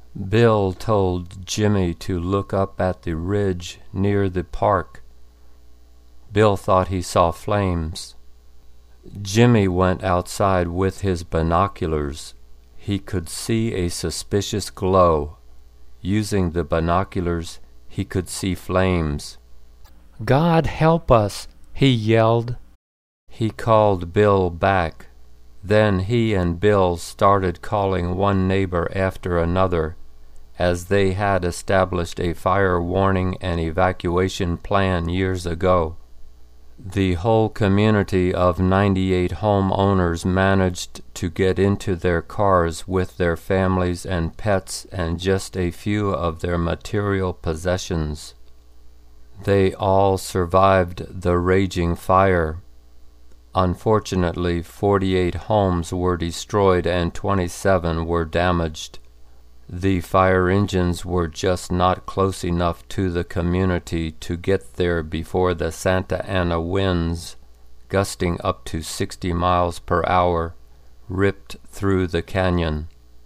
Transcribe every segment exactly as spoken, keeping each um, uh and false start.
Bill told Jimmy to look up at the ridge near the park. Bill thought he saw flames. Jimmy went outside with his binoculars. He could see a suspicious glow. Using the binoculars, he could see flames. "God help us!" he yelled. He called Bill back. Then he and Bill started calling one neighbor after another, as they had established a fire warning and evacuation plan years ago. The whole community of ninety-eight homeowners managed to get into their cars with their families and pets and just a few of their material possessions. They all survived the raging fire. Unfortunately, forty-eight homes were destroyed and twenty-seven were damaged. The fire engines were just not close enough to the community to get there before the Santa Ana winds, gusting up to sixty miles per hour, ripped through the canyon.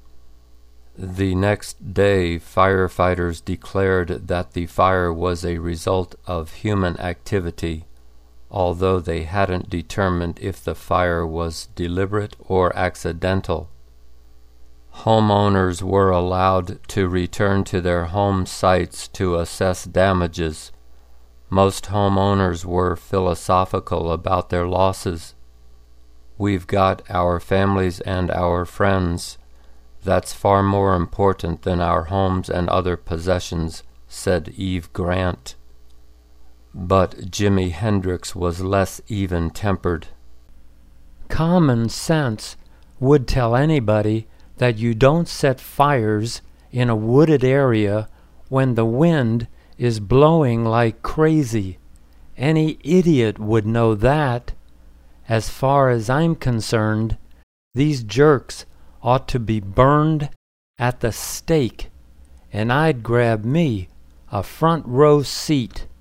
The next day, firefighters declared that the fire was a result of human activity, although they hadn't determined if the fire was deliberate or accidental. Homeowners were allowed to return to their home sites to assess damages. Most homeowners were philosophical about their losses. "We've got our families and our friends. That's far more important than our homes and other possessions," said Eve Grant. But Jimi Hendrix was less even-tempered. "Common sense would tell anybody that you don't set fires in a wooded area when the wind is blowing like crazy. Any idiot would know that. As far as I'm concerned, these jerks ought to be burned at the stake, and I'd grab me a front row seat."